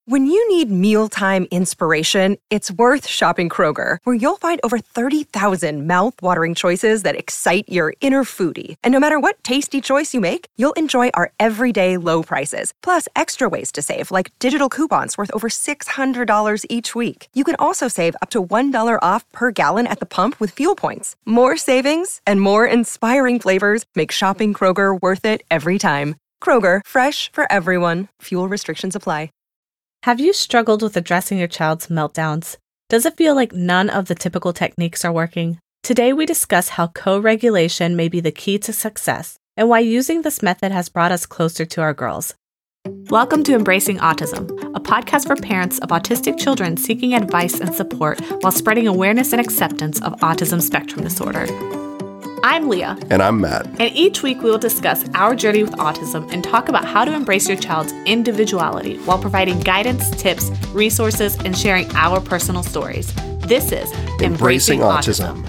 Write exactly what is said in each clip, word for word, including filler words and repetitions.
When you need mealtime inspiration, it's worth shopping Kroger, where you'll find over thirty thousand mouth-watering choices that excite your inner foodie. And no matter what tasty choice you make, you'll enjoy our everyday low prices, plus extra ways to save, like digital coupons worth over six hundred dollars each week. You can also save up to one dollar off per gallon at the pump with fuel points. More savings and more inspiring flavors make shopping Kroger worth it every time. Kroger, fresh for everyone. Fuel restrictions apply. Have you struggled with addressing your child's meltdowns? Does it feel like none of the typical techniques are working? Today we discuss how co-regulation may be the key to success and why using this method has brought us closer to our girls. Welcome to Embracing Autism, a podcast for parents of autistic children seeking advice and support while spreading awareness and acceptance of autism spectrum disorder. I'm Leah. And I'm Matt. And each week we will discuss our journey with autism and talk about how to embrace your child's individuality while providing guidance, tips, resources, and sharing our personal stories. This is Embracing, Embracing Autism.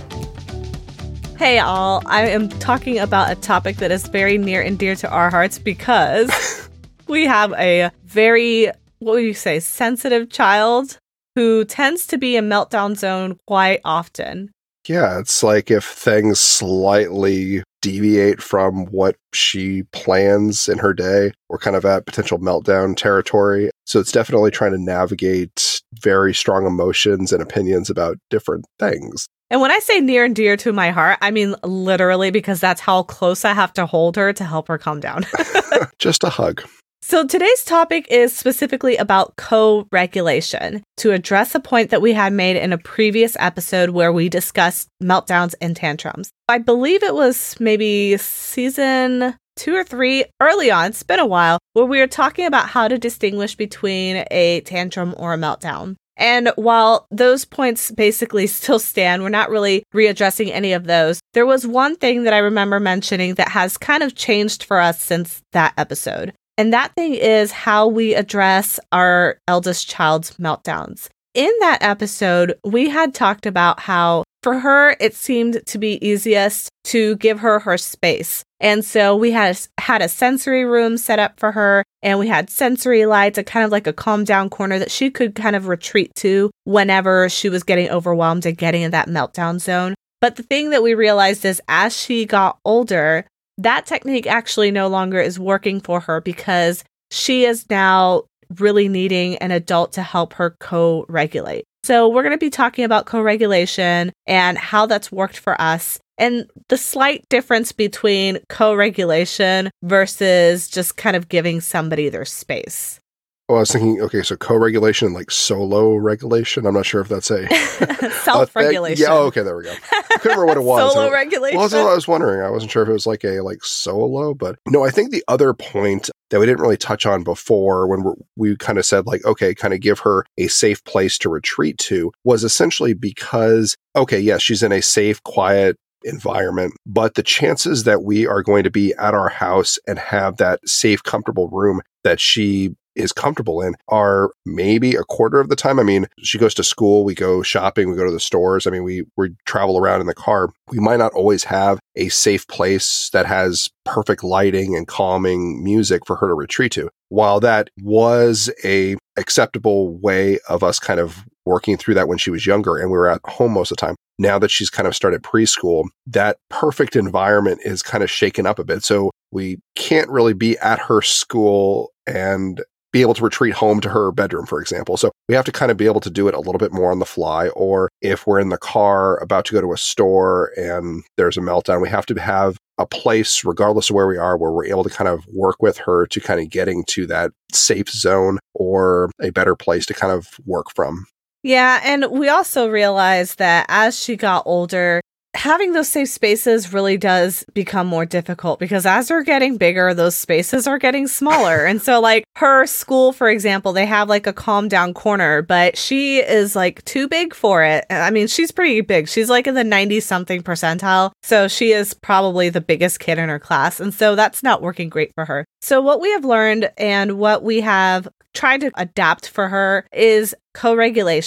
Autism. Hey all, I am talking about a topic that is very near and dear to our hearts because we have a very, what would you say, sensitive child who tends to be in meltdown zone quite often. Yeah, it's like if things slightly deviate from what she plans in her day, we're kind of at potential meltdown territory. So it's definitely trying to navigate very strong emotions and opinions about different things. And when I say near and dear to my heart, I mean literally, because that's how close I have to hold her to help her calm down. Just a hug. So today's topic is specifically about co-regulation, to address a point that we had made in a previous episode where we discussed meltdowns and tantrums. I believe it was maybe season two or three, early on, it's been a while, where we were talking about how to distinguish between a tantrum or a meltdown. And while those points basically still stand, we're not really readdressing any of those. There was one thing that I remember mentioning that has kind of changed for us since that episode. And that thing is how we address our eldest child's meltdowns. In that episode, we had talked about how for her, it seemed to be easiest to give her her space. And so we had, had a sensory room set up for her, and we had sensory lights, a kind of like a calm down corner that she could kind of retreat to whenever she was getting overwhelmed and getting in that meltdown zone. But the thing that we realized is as she got older, that technique actually no longer is working for her because she is now really needing an adult to help her co-regulate. So we're going to be talking about co-regulation and how that's worked for us and the slight difference between co-regulation versus just kind of giving somebody their space. Oh, I was thinking, okay, so co-regulation and like solo regulation. I'm not sure if that's a self-regulation. Uh, yeah, oh, okay, there we go. I couldn't remember what it was. Solo it, regulation. Well, that's what I was wondering. I wasn't sure if it was like a like solo, but no, I think the other point that we didn't really touch on before when we're, we kind of said like, okay, kind of give her a safe place to retreat to was essentially because, okay, yes, she's in a safe, quiet environment, but the chances that we are going to be at our house and have that safe, comfortable room that she is comfortable in are maybe a quarter of the time. I mean, she goes to school, we go shopping, we go to the stores. I mean, we, we travel around in the car. We might not always have a safe place that has perfect lighting and calming music for her to retreat to. While that was a acceptable way of us kind of working through that when she was younger and we were at home most of the time, now that she's kind of started preschool, that perfect environment is kind of shaken up a bit. So we can't really be at her school and be able to retreat home to her bedroom, for example. So we have to kind of be able to do it a little bit more on the fly. Or if we're in the car about to go to a store and there's a meltdown, we have to have a place, regardless of where we are, where we're able to kind of work with her to kind of getting to that safe zone or a better place to kind of work from. Yeah, and we also realized that as she got older, having those safe spaces really does become more difficult because as they're getting bigger, those spaces are getting smaller. And so like her school, for example, they have like a calm down corner, but she is like too big for it. I mean, she's pretty big. She's like in the ninety something percentile. So she is probably the biggest kid in her class. And so that's not working great for her. So what we have learned and what we have tried to adapt for her is co-regulation.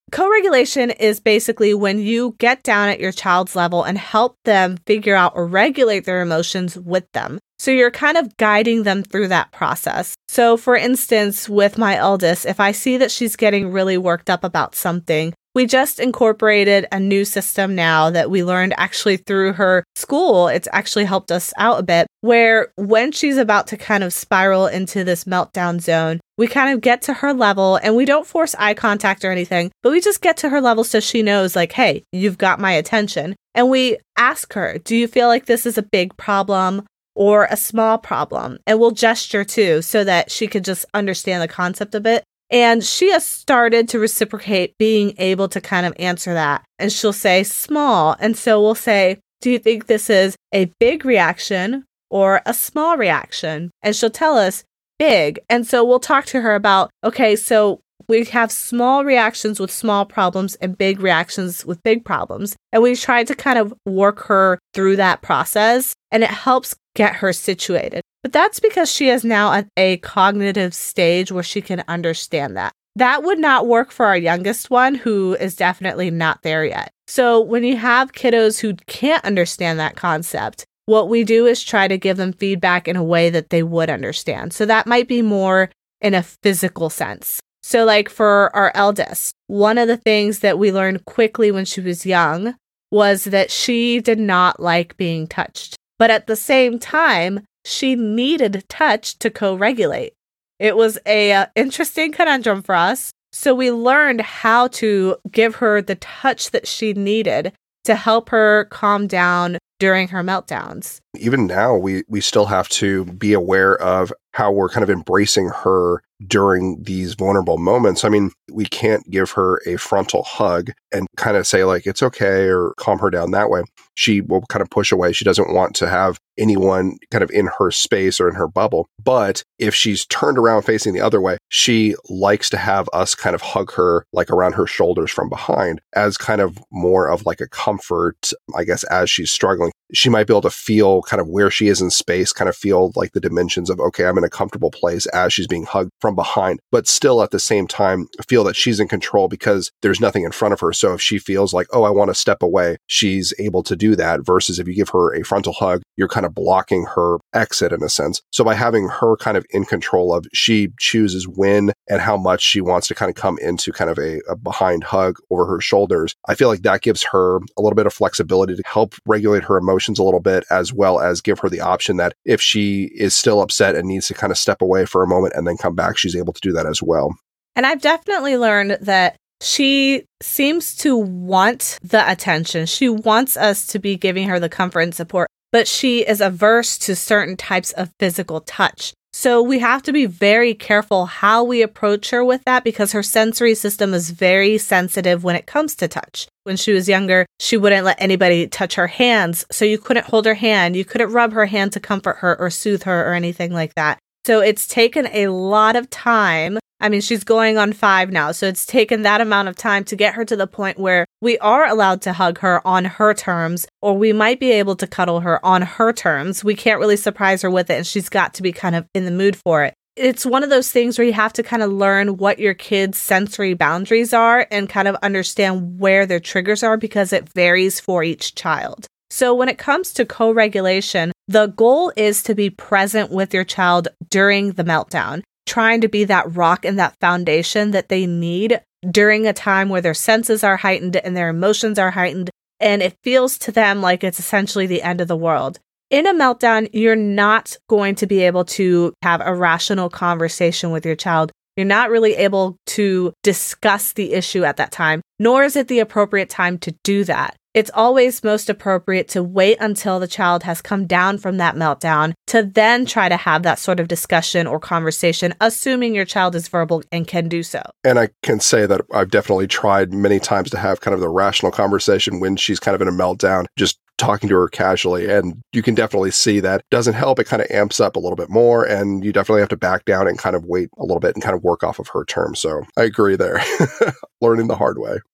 co-regulation is basically when you get down at your child's level and help them figure out or regulate their emotions with them. So you're kind of guiding them through that process. So for instance, with my eldest, if I see that she's getting really worked up about something, we just incorporated a new system now that we learned actually through her school. It's actually helped us out a bit, where when she's about to kind of spiral into this meltdown zone, we kind of get to her level and we don't force eye contact or anything, but we just get to her level so she knows like, hey, you've got my attention. And we ask her, do you feel like this is a big problem or a small problem? And we'll gesture too so that she could just understand the concept of it. And she has started to reciprocate being able to kind of answer that. And she'll say small. And so we'll say, do you think this is a big reaction or a small reaction? And she'll tell us big. And so we'll talk to her about, okay, so we have small reactions with small problems and big reactions with big problems. And we try to kind of work her through that process, and it helps get her situated. But that's because she is now at a cognitive stage where she can understand that. That would not work for our youngest one, who is definitely not there yet. So when you have kiddos who can't understand that concept, what we do is try to give them feedback in a way that they would understand. So that might be more in a physical sense. So like for our eldest, one of the things that we learned quickly when she was young was that she did not like being touched. But at the same time, she needed touch to co-regulate. It was a uh, interesting conundrum for us. So we learned how to give her the touch that she needed to help her calm down during her meltdowns. Even now, we, we still have to be aware of how we're kind of embracing her during these vulnerable moments. I mean, we can't give her a frontal hug and kind of say like, it's okay, or calm her down that way. She will kind of push away. She doesn't want to have anyone kind of in her space or in her bubble. But if she's turned around facing the other way, she likes to have us kind of hug her like around her shoulders from behind as kind of more of like a comfort, I guess, as she's struggling. She might be able to feel kind of where she is in space, kind of feel like the dimensions of, okay, I'm in a comfortable place as she's being hugged from behind, but still at the same time feel that she's in control because there's nothing in front of her. So if she feels like, oh, I want to step away, she's able to do that, versus if you give her a frontal hug, you're kind of blocking her exit in a sense. So by having her kind of in control of, she chooses when and how much she wants to kind of come into kind of a, a behind hug over her shoulders, I feel like that gives her a little bit of flexibility to help regulate her emotions a little bit, as well as give her the option that if she is still upset and needs to kind of step away for a moment and then come back, she's able to do that as well. And I've definitely learned that she seems to want the attention. She wants us to be giving her the comfort and support, but she is averse to certain types of physical touch. So we have to be very careful how we approach her with that, because her sensory system is very sensitive when it comes to touch. When she was younger, she wouldn't let anybody touch her hands, so you couldn't hold her hand. You couldn't rub her hand to comfort her or soothe her or anything like that. So it's taken a lot of time. I mean, she's going on five now, so it's taken that amount of time to get her to the point where we are allowed to hug her on her terms, or we might be able to cuddle her on her terms. We can't really surprise her with it, and she's got to be kind of in the mood for it. It's one of those things where you have to kind of learn what your kids' sensory boundaries are and kind of understand where their triggers are, because it varies for each child. So when it comes to co-regulation, the goal is to be present with your child during the meltdown, trying to be that rock and that foundation that they need during a time where their senses are heightened and their emotions are heightened, and it feels to them like it's essentially the end of the world. In a meltdown, you're not going to be able to have a rational conversation with your child. You're not really able to discuss the issue at that time, nor is it the appropriate time to do that. It's always most appropriate to wait until the child has come down from that meltdown to then try to have that sort of discussion or conversation, assuming your child is verbal and can do so. And I can say that I've definitely tried many times to have kind of the rational conversation when she's kind of in a meltdown, just talking to her casually. And you can definitely see that doesn't help. It kind of amps up a little bit more, and you definitely have to back down and kind of wait a little bit and kind of work off of her terms. So I agree there. Learning the hard way.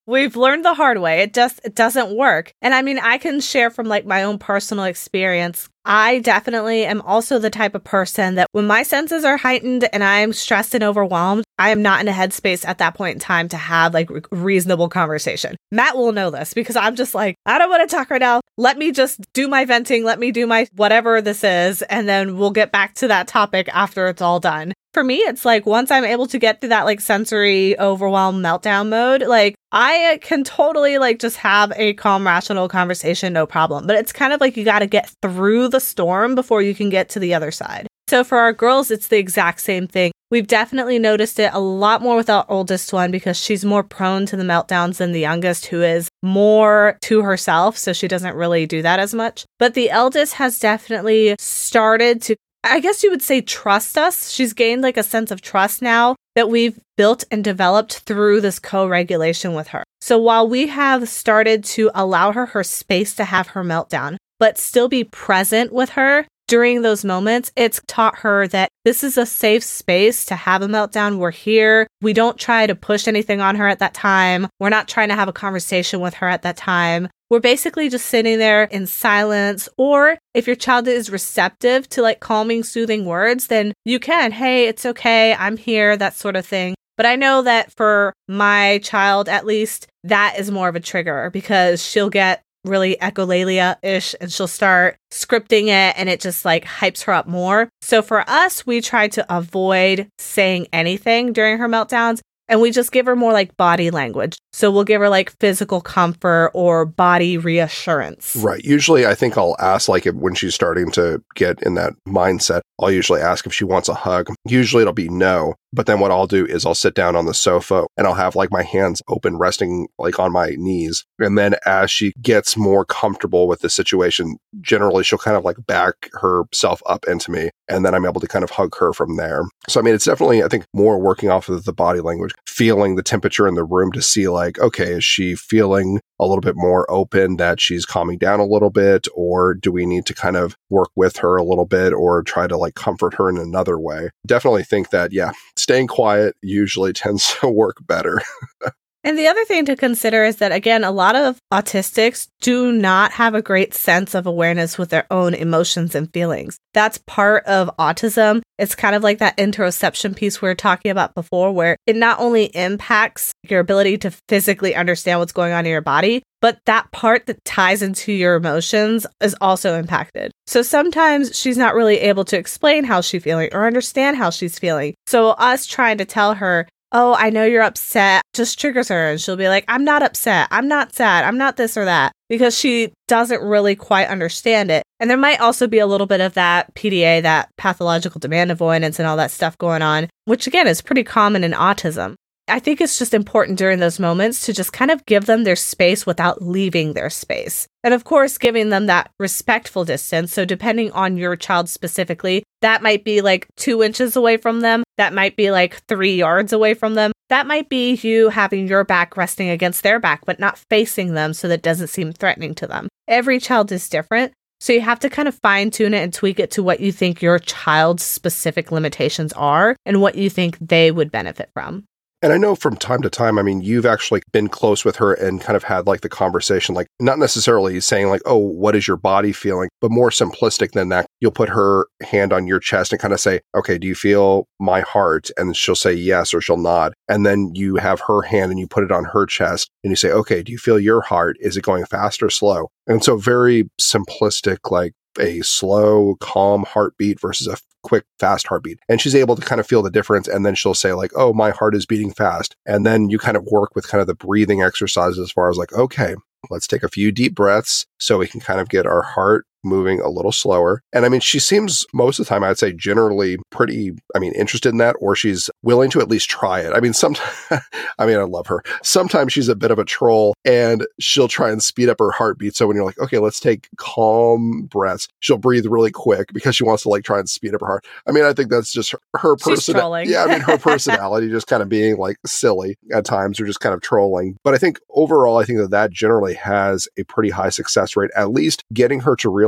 We've learned the hard way. It just it doesn't work. And I mean, I can share from like my own personal experience. I definitely am also the type of person that when my senses are heightened and I'm stressed and overwhelmed, I am not in a headspace at that point in time to have like re- reasonable conversation. Matt will know this because I'm just like, I don't want to talk right now. Let me just do my venting. Let me do my whatever this is. And then we'll get back to that topic after it's all done. For me, it's like once I'm able to get through that like sensory overwhelm meltdown mode, like I can totally like just have a calm, rational conversation, no problem. But it's kind of like you got to get through the storm before you can get to the other side. So for our girls, it's the exact same thing. We've definitely noticed it a lot more with our oldest one because she's more prone to the meltdowns than the youngest, who is more to herself. So she doesn't really do that as much. But the eldest has definitely started to, I guess you would say, trust us. She's gained like a sense of trust now that we've built and developed through this co-regulation with her. So while we have started to allow her her space to have her meltdown, but still be present with her during those moments, it's taught her that this is a safe space to have a meltdown. We're here. We don't try to push anything on her at that time. We're not trying to have a conversation with her at that time. We're basically just sitting there in silence. Or if your child is receptive to like calming, soothing words, then you can, hey, it's okay, I'm here, that sort of thing. But I know that for my child, at least, that is more of a trigger because she'll get really echolalia-ish and she'll start scripting it and it just like hypes her up more. So for us, we try to avoid saying anything during her meltdowns. And we just give her more like body language. So we'll give her like physical comfort or body reassurance. Right. Usually I think I'll ask, like if, when she's starting to get in that mindset, I'll usually ask if she wants a hug. Usually it'll be no. But then what I'll do is I'll sit down on the sofa and I'll have like my hands open, resting like on my knees. And then as she gets more comfortable with the situation, generally she'll kind of like back herself up into me. And then I'm able to kind of hug her from there. So, I mean, it's definitely, I think, more working off of the body language, feeling the temperature in the room to see like, okay, is she feeling a little bit more open, that she's calming down a little bit? Or do we need to kind of work with her a little bit or try to like comfort her in another way? Definitely think that, yeah, staying quiet usually tends to work better. And the other thing to consider is that, again, a lot of autistics do not have a great sense of awareness with their own emotions and feelings. That's part of autism. It's kind of like that interoception piece we were talking about before, where it not only impacts your ability to physically understand what's going on in your body, but that part that ties into your emotions is also impacted. So sometimes she's not really able to explain how she's feeling or understand how she's feeling. So us trying to tell her, oh, I know you're upset, just triggers her. And she'll be like, I'm not upset. I'm not sad. I'm not this or that, because she doesn't really quite understand it. And there might also be a little bit of that P D A, that pathological demand avoidance and all that stuff going on, which again is pretty common in autism. I think it's just important during those moments to just kind of give them their space without leaving their space. And of course, giving them that respectful distance. So depending on your child specifically, that might be like two inches away from them. That might be like three yards away from them. That might be you having your back resting against their back, but not facing them so that it doesn't seem threatening to them. Every child is different. So you have to kind of fine tune it and tweak it to what you think your child's specific limitations are and what you think they would benefit from. And I know from time to time, I mean, you've actually been close with her and kind of had like the conversation, like not necessarily saying like, oh, what is your body feeling, but more simplistic than that. You'll put her hand on your chest and kind of say, okay, do you feel my heart? And she'll say yes, or she'll nod. And then you have her hand and you put it on her chest and you say, okay, do you feel your heart? Is it going fast or slow? And so very simplistic, like a slow, calm heartbeat versus a quick, fast heartbeat. And she's able to kind of feel the difference. And then she'll say like, oh, my heart is beating fast. And then you kind of work with kind of the breathing exercises as far as like, okay, let's take a few deep breaths so we can kind of get our heart moving a little slower. And I mean, she seems most of the time, I'd say generally pretty, I mean, interested in that, or she's willing to at least try it. I mean, sometimes, I mean, I love her. Sometimes she's a bit of a troll and she'll try and speed up her heartbeat. So when you're like, okay, let's take calm breaths, she'll breathe really quick because she wants to like try and speed up her heart. I mean, I think that's just her, her personality. Yeah, I mean, her personality just kind of being like silly at times, or just kind of trolling. But I think overall, I think that that generally has a pretty high success rate, at least getting her to realize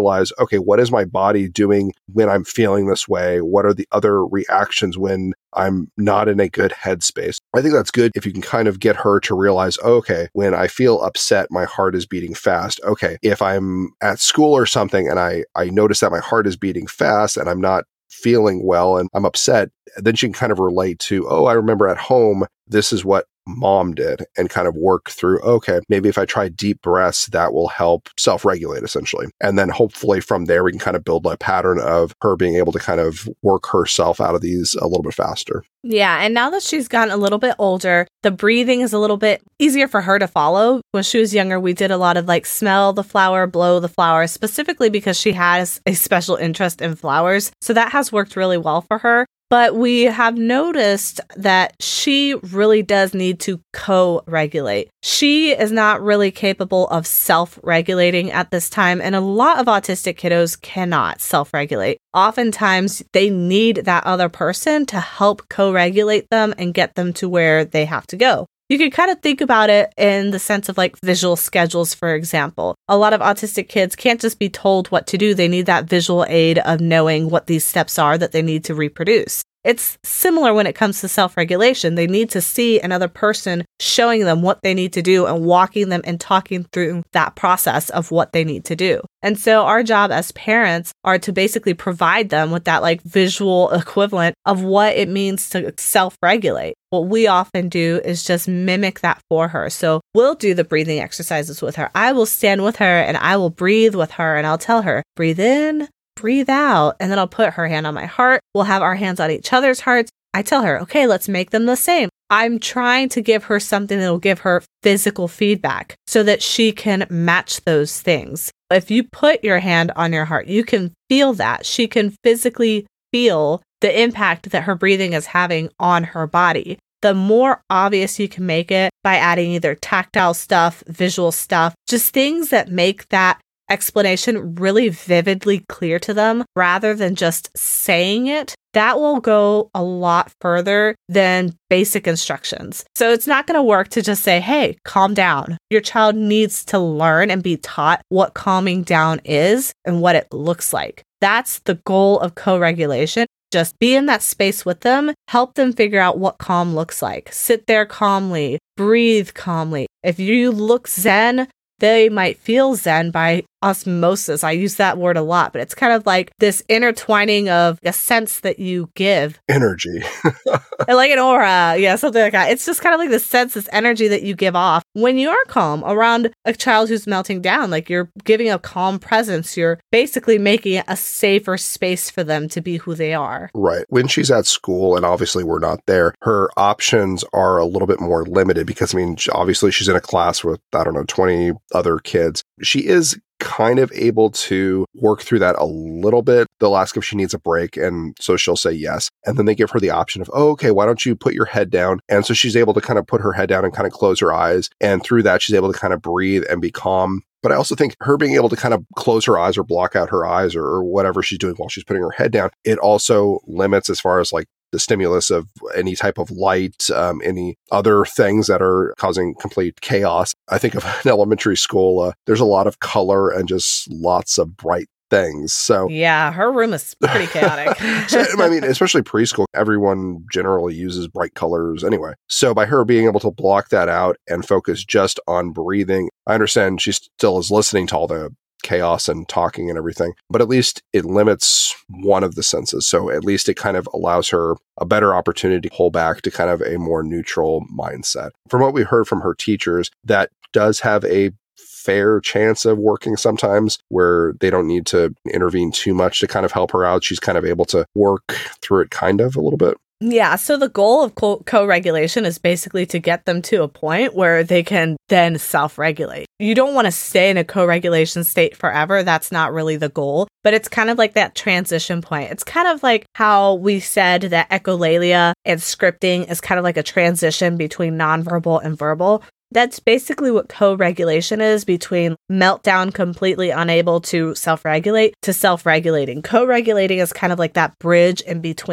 realize, okay, what is my body doing when I'm feeling this way? What are the other reactions when I'm not in a good headspace? I think that's good if you can kind of get her to realize, okay, when I feel upset, my heart is beating fast. Okay, if I'm at school or something and I, I notice that my heart is beating fast and I'm not feeling well and I'm upset, then she can kind of relate to, oh, I remember at home, this is what mom did, and kind of work through, okay, maybe if I try deep breaths, that will help self-regulate essentially. And then hopefully from there, we can kind of build a pattern of her being able to kind of work herself out of these a little bit faster. Yeah. And now that she's gotten a little bit older, the breathing is a little bit easier for her to follow. When she was younger, we did a lot of like smell the flower, blow the flower, specifically because she has a special interest in flowers. So that has worked really well for her. But we have noticed that she really does need to co-regulate. She is not really capable of self-regulating at this time, and a lot of autistic kiddos cannot self-regulate. Oftentimes, they need that other person to help co-regulate them and get them to where they have to go. You can kind of think about it in the sense of like visual schedules, for example. A lot of autistic kids can't just be told what to do. They need that visual aid of knowing what these steps are that they need to reproduce. It's similar when it comes to self-regulation. They need to see another person showing them what they need to do and walking them and talking through that process of what they need to do. And so our job as parents are to basically provide them with that like visual equivalent of what it means to self-regulate. What we often do is just mimic that for her. So we'll do the breathing exercises with her. I will stand with her and I will breathe with her and I'll tell her, breathe in, breathe out. And then I'll put her hand on my heart. We'll have our hands on each other's hearts. I tell her, okay, let's make them the same. I'm trying to give her something that will give her physical feedback so that she can match those things. If you put your hand on your heart, you can feel that. She can physically feel the impact that her breathing is having on her body. The more obvious you can make it by adding either tactile stuff, visual stuff, just things that make that explanation really vividly clear to them rather than just saying it, that will go a lot further than basic instructions. So it's not going to work to just say, hey, calm down. Your child needs to learn and be taught what calming down is and what it looks like. That's the goal of co-regulation. Just be in that space with them, help them figure out what calm looks like. Sit there calmly, breathe calmly. If you look zen, they might feel zen by osmosis. I use that word a lot, but it's kind of like this intertwining of a sense that you give. Energy. Like an aura. Yeah, something like that. It's just kind of like this sense, this energy that you give off when you are calm around a child who's melting down. Like you're giving a calm presence. You're basically making a safer space for them to be who they are. Right. When she's at school, and obviously we're not there, her options are a little bit more limited because, I mean, obviously she's in a class with, I don't know, twenty other kids. She is kind of able to work through that a little bit. They'll ask if she needs a break, and so she'll say yes. And then they give her the option of, oh, okay, why don't you put your head down? And so she's able to kind of put her head down and kind of close her eyes. And through that, she's able to kind of breathe and be calm. But I also think her being able to kind of close her eyes or block out her eyes or, or whatever she's doing while she's putting her head down, it also limits as far as like the stimulus of any type of light, um, any other things that are causing complete chaos. I think of an elementary school, uh, there's a lot of color and just lots of bright things. So yeah, her room is pretty chaotic. So, I mean, especially preschool, everyone generally uses bright colors anyway. So by her being able to block that out and focus just on breathing, I understand she still is listening to all the chaos and talking and everything, but at least it limits one of the senses. So at least it kind of allows her a better opportunity to pull back to kind of a more neutral mindset. From what we heard from her teachers, that does have a fair chance of working sometimes where they don't need to intervene too much to kind of help her out. She's kind of able to work through it kind of a little bit. Yeah, so the goal of co- co-regulation is basically to get them to a point where they can then self-regulate. You don't want to stay in a co-regulation state forever. That's not really the goal, but it's kind of like that transition point. It's kind of like how we said that echolalia and scripting is kind of like a transition between nonverbal and verbal. That's basically what co-regulation is, between meltdown, completely unable to self-regulate, to self-regulating. Co-regulating is kind of like that bridge in between.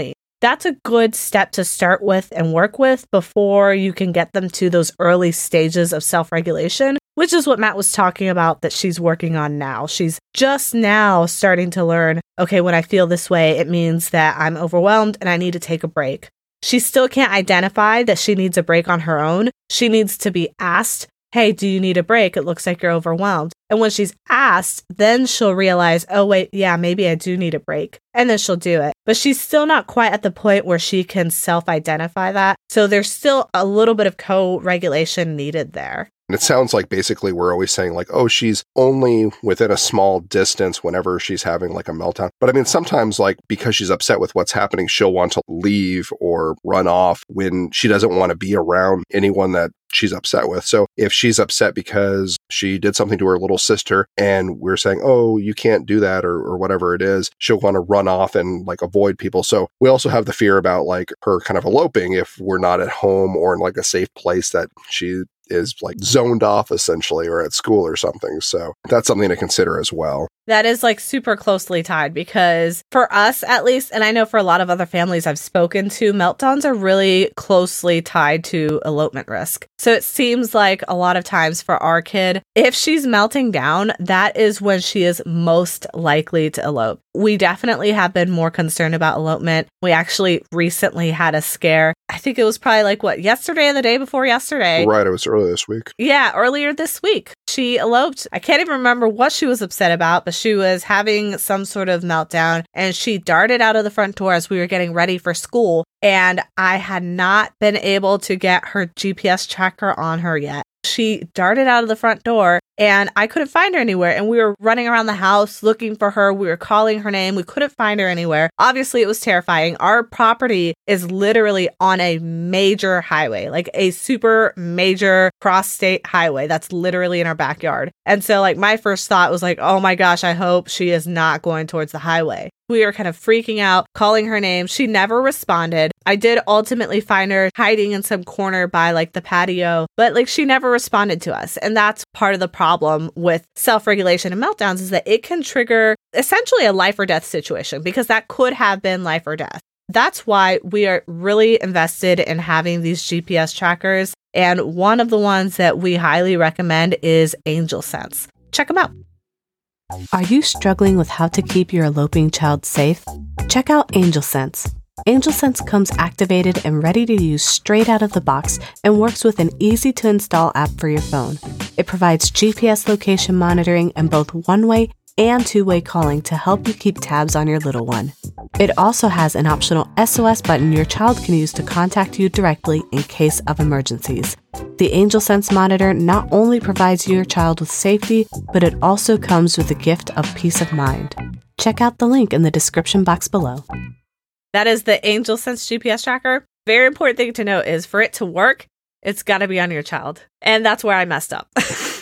that's a good step to start with and work with before you can get them to those early stages of self-regulation, which is what Matt was talking about that she's working on now. She's just now starting to learn, okay, when I feel this way, it means that I'm overwhelmed and I need to take a break. She still can't identify that she needs a break on her own. She needs to be asked, hey, do you need a break? It looks like you're overwhelmed. And when she's asked, then she'll realize, oh, wait, yeah, maybe I do need a break. And then she'll do it. But she's still not quite at the point where she can self-identify that. So there's still a little bit of co-regulation needed there. And it sounds like basically we're always saying like, oh, she's only within a small distance whenever she's having like a meltdown. But I mean, sometimes like because she's upset with what's happening, she'll want to leave or run off when she doesn't want to be around anyone that she's upset with. So if she's upset because she did something to her little sister and we're saying, oh, you can't do that or, or whatever it is, she'll want to run off and like avoid people. So we also have the fear about like her kind of eloping if we're not at home or in like a safe place that she is like zoned off essentially or at school or something. So that's something to consider as well. That is like super closely tied because for us at least, and I know for a lot of other families I've spoken to, meltdowns are really closely tied to elopement risk. So it seems like a lot of times for our kid, if she's melting down, that is when she is most likely to elope. We definitely have been more concerned about elopement. We actually recently had a scare. I think it was probably like what, yesterday or the day before yesterday. Right, it was earlier this week. Yeah, earlier this week. She eloped. I can't even remember what she was upset about, but she was having some sort of meltdown and she darted out of the front door as we were getting ready for school. And I had not been able to get her G P S tracker on her yet. She darted out of the front door and I couldn't find her anywhere. And we were running around the house looking for her. We were calling her name. We couldn't find her anywhere. Obviously, it was terrifying. Our property is literally on a major highway, like a super major cross-state highway that's literally in our backyard. And so like my first thought was like, oh my gosh, I hope she is not going towards the highway. We were kind of freaking out, calling her name. She never responded. I did ultimately find her hiding in some corner by like the patio, but like she never responded to us. And that's part of the problem with self-regulation and meltdowns is that it can trigger essentially a life or death situation because that could have been life or death. That's why we are really invested in having these G P S trackers. And one of the ones that we highly recommend is Angel Sense. Check them out. Are you struggling with how to keep your eloping child safe? Check out Angel Sense. Angel Sense comes activated and ready to use straight out of the box and works with an easy-to-install app for your phone. It provides G P S location monitoring and both one-way and two-way calling to help you keep tabs on your little one. It also has an optional S O S button your child can use to contact you directly in case of emergencies. The Angel Sense monitor not only provides your child with safety, but it also comes with a gift of peace of mind. Check out the link in the description box below. That is the Angel Sense G P S tracker. Very important thing to note is for it to work, it's got to be on your child. And that's where I messed up.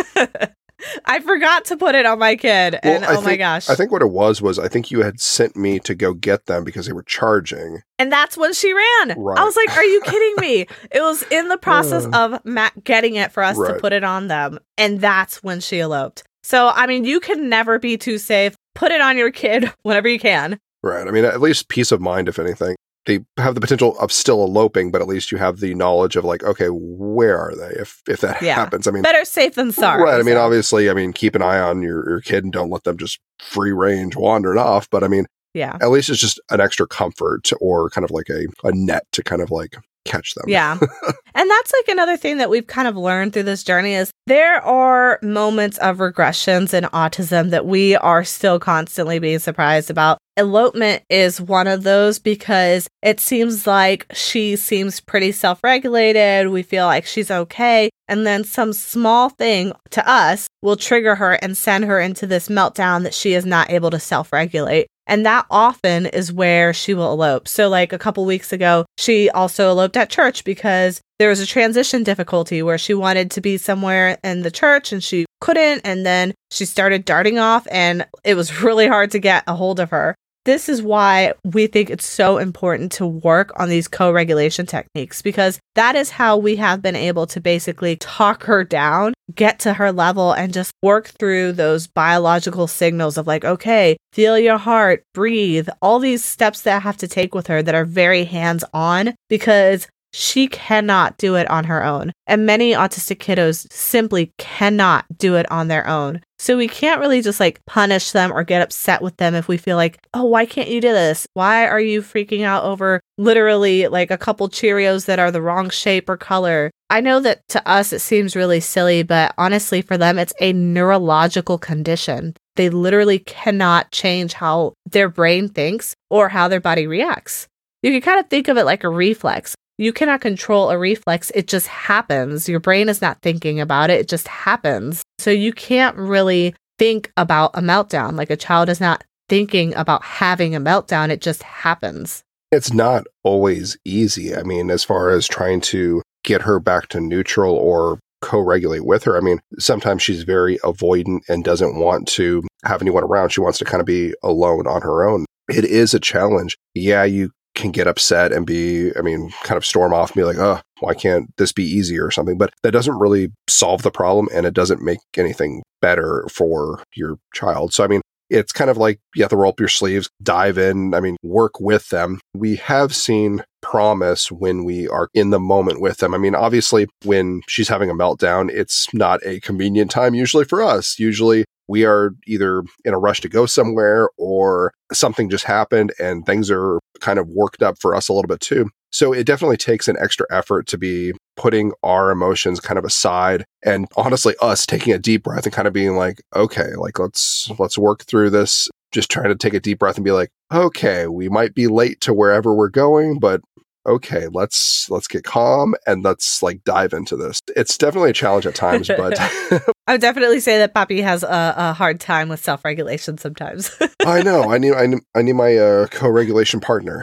I forgot to put it on my kid. And well, oh think, my gosh. I think what it was was I think you had sent me to go get them because they were charging. And that's when she ran. Right. I was like, are you kidding me? It was in the process uh, of Matt getting it for us right. to put it on them. And that's when she eloped. So, I mean, you can never be too safe. Put it on your kid whenever you can. Right. I mean, at least peace of mind, if anything. They have the potential of still eloping, but at least you have the knowledge of like, okay, where are they if if that yeah. happens? I mean, better safe than sorry. Right. I mean, so. obviously, I mean, keep an eye on your, your kid and don't let them just free range wandering off. But I mean, yeah, at least it's just an extra comfort or kind of like a, a net to kind of like catch them. Yeah. And that's like another thing that we've kind of learned through this journey is there are moments of regressions in autism that we are still constantly being surprised about. Elopement is one of those because it seems like she seems pretty self-regulated. We feel like she's okay. And then some small thing to us will trigger her and send her into this meltdown that she is not able to self-regulate. And that often is where she will elope. So like a couple weeks ago, she also eloped at church because there was a transition difficulty where she wanted to be somewhere in the church and she couldn't. And then she started darting off and it was really hard to get a hold of her. this is why we think it's so important to work on these co-regulation techniques, because that is how we have been able to basically talk her down, get to her level, and just work through those biological signals of like, okay, feel your heart, breathe, all these steps that I have to take with her that are very hands-on, because she cannot do it on her own. And many autistic kiddos simply cannot do it on their own. So we can't really just like punish them or get upset with them if we feel like, oh, why can't you do this? Why are you freaking out over literally like a couple Cheerios that are the wrong shape or color? I know that to us it seems really silly, but honestly for them it's a neurological condition. They literally cannot change how their brain thinks or how their body reacts. You can kind of think of it like a reflex. You cannot control a reflex. It just happens. Your brain is not thinking about it. It just happens. So you can't really think about a meltdown. Like a child is not thinking about having a meltdown. It just happens. It's not always easy. I mean, as far as trying to get her back to neutral or co-regulate with her. I mean, sometimes she's very avoidant and doesn't want to have anyone around. She wants to kind of be alone on her own. It is a challenge. Yeah, you can get upset and be, I mean, kind of storm off and be like, oh, why can't this be easier or something? But that doesn't really solve the problem, and it doesn't make anything better for your child. So, I mean, it's kind of like you have to roll up your sleeves, dive in, I mean, work with them. We have seen promise when we are in the moment with them. I mean, obviously, when she's having a meltdown, it's not a convenient time usually for us. Usually, we are either in a rush to go somewhere or something just happened and things are kind of worked up for us a little bit too. So it definitely takes an extra effort to be putting our emotions kind of aside, and honestly us taking a deep breath and kind of being like, okay, like let's let's work through this. Just trying to take a deep breath and be like, okay, we might be late to wherever we're going, but okay, let's let's get calm and let's like dive into this. It's definitely a challenge at times, but I would definitely say that Papi has a, a hard time with self-regulation sometimes. I know. I need I need, I need my uh, co-regulation partner.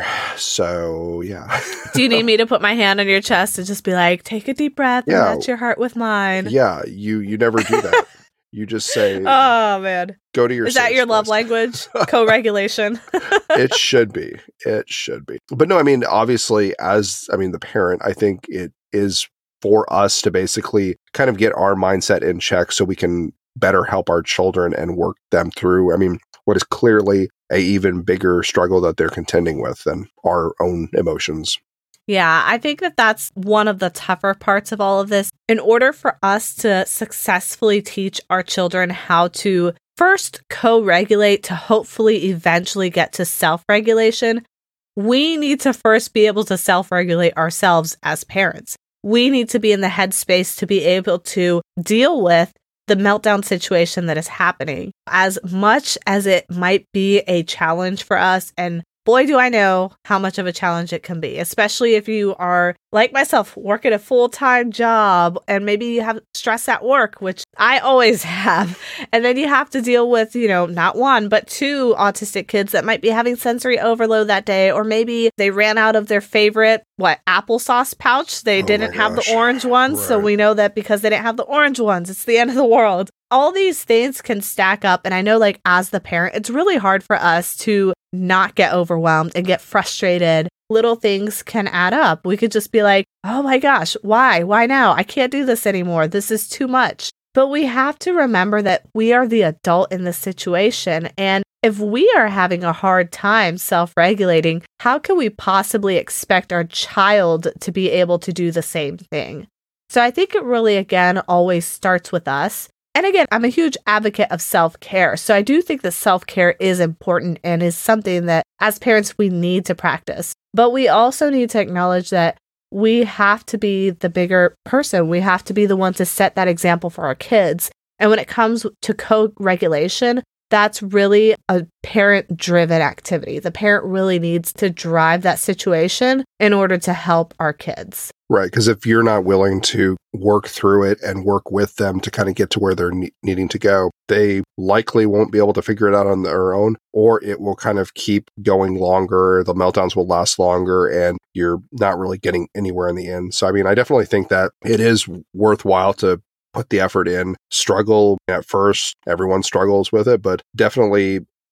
So yeah. Do you need me to put my hand on your chest and just be like, take a deep breath and Yeah. match your heart with mine? Yeah, you you never do that. You just say, Oh man, go to your is that safe your love space. language? Co-regulation. It should be. It should be. But no, I mean, obviously, as I mean, the parent, I think it is for us to basically kind of get our mindset in check so we can better help our children and work them through, I mean, what is clearly a even bigger struggle that they're contending with than our own emotions. Yeah, I think that that's one of the tougher parts of all of this. In order for us to successfully teach our children how to first co-regulate to hopefully eventually get to self-regulation, we need to first be able to self-regulate ourselves as parents. We need to be in the headspace to be able to deal with the meltdown situation that is happening. As much as it might be a challenge for us, and boy, do I know how much of a challenge it can be, especially if you are, like myself, working a full-time job and maybe you have stress at work, which I always have. And then you have to deal with, you know, not one, but two autistic kids that might be having sensory overload that day, or maybe they ran out of their favorite, what, applesauce pouch. They Oh didn't my have the gosh. orange ones. So Right. we know that because they didn't have the orange ones, it's the end of the world. All these things can stack up. And I know, like, as the parent, it's really hard for us to not get overwhelmed and get frustrated. Little things can add up. We could just be like, oh my gosh, why? Why now? I can't do this anymore. This is too much. But we have to remember that we are the adult in this situation. And if we are having a hard time self-regulating, how can we possibly expect our child to be able to do the same thing? So I think it really, again, always starts with us. And again, I'm a huge advocate of self-care. So I do think that self-care is important and is something that as parents we need to practice. But we also need to acknowledge that we have to be the bigger person. We have to be the one to set that example for our kids. And when it comes to co-regulation, that's really a parent-driven activity. The parent really needs to drive that situation in order to help our kids. Right, because if you're not willing to work through it and work with them to kind of get to where they're ne- needing to go, they likely won't be able to figure it out on their own, or it will kind of keep going longer. The meltdowns will last longer, and you're not really getting anywhere in the end. So, I mean, I definitely think that it is worthwhile to put the effort in, struggle at first. Everyone struggles with it, but definitely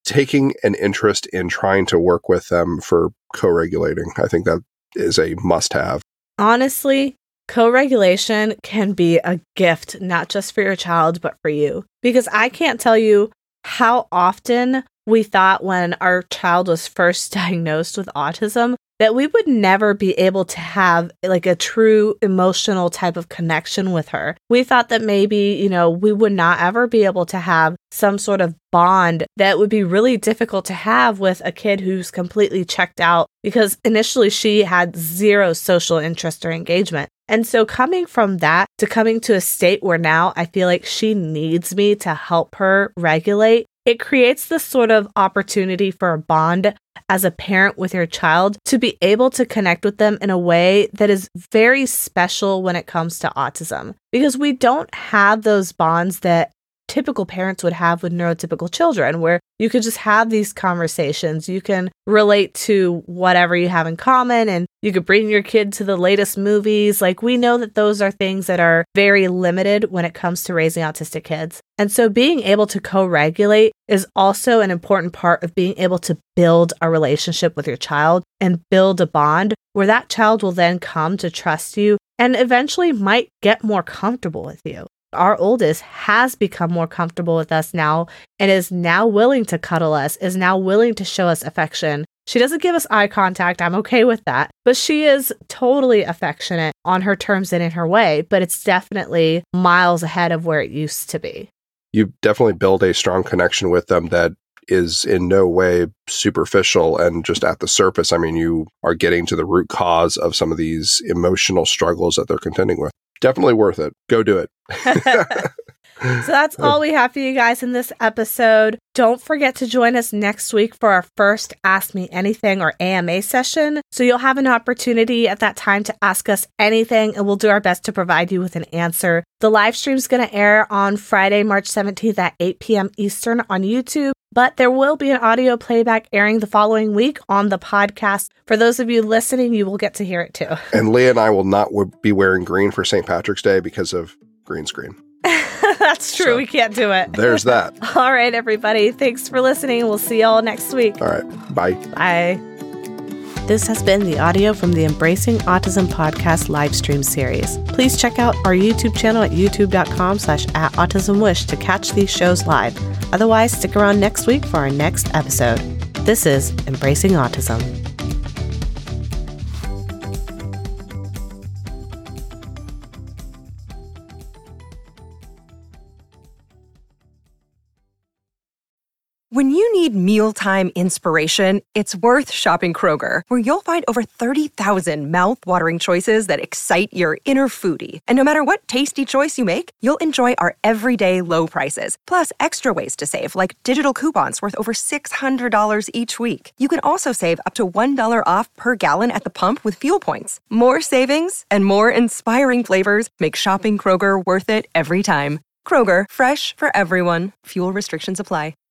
taking an interest in trying to work with them for co-regulating. I think that is a must-have. Honestly, co-regulation can be a gift, not just for your child, but for you. Because I can't tell you how often we thought when our child was first diagnosed with autism that we would never be able to have like a true emotional type of connection with her. We thought that maybe, you know, we would not ever be able to have some sort of bond that would be really difficult to have with a kid who's completely checked out, because initially she had zero social interest or engagement. And so coming from that to coming to a state where now I feel like she needs me to help her regulate, it creates this sort of opportunity for a bond as a parent with your child to be able to connect with them in a way that is very special when it comes to autism. Because we don't have those bonds that typical parents would have with neurotypical children, where you could just have these conversations. You can relate to whatever you have in common, and you could bring your kid to the latest movies. Like, we know that those are things that are very limited when it comes to raising autistic kids. And so being able to co-regulate is also an important part of being able to build a relationship with your child and build a bond where that child will then come to trust you and eventually might get more comfortable with you. Our oldest has become more comfortable with us now and is now willing to cuddle us, is now willing to show us affection. She doesn't give us eye contact. I'm okay with that. But she is totally affectionate on her terms and in her way, but it's definitely miles ahead of where it used to be. You definitely build a strong connection with them that is in no way superficial and just at the surface. I mean, you are getting to the root cause of some of these emotional struggles that they're contending with. Definitely worth it. Go do it. So that's all we have for you guys in this episode. Don't forget to join us next week for our first Ask Me Anything or A M A session. So you'll have an opportunity at that time to ask us anything, and we'll do our best to provide you with an answer. The live stream is going to air on Friday, March seventeenth at eight p.m. Eastern on YouTube. But there will be an audio playback airing the following week on the podcast. For those of you listening, you will get to hear it too. And Leah and I will not w- be wearing green for Saint Patrick's Day because of green screen. That's true. So, we can't do it. There's that. All right, everybody. Thanks for listening. We'll see y'all next week. All right. Bye. Bye. This has been the audio from the Embracing Autism podcast live stream series. Please check out our YouTube channel at youtube.com slash at autismwish to catch these shows live. Otherwise, stick around next week for our next episode. This is Embracing Autism. When you need mealtime inspiration, it's worth shopping Kroger, where you'll find over thirty thousand mouth-watering choices that excite your inner foodie. And no matter what tasty choice you make, you'll enjoy our everyday low prices, plus extra ways to save, like digital coupons worth over six hundred dollars each week. You can also save up to one dollar off per gallon at the pump with fuel points. More savings and more inspiring flavors make shopping Kroger worth it every time. Kroger, fresh for everyone. Fuel restrictions apply.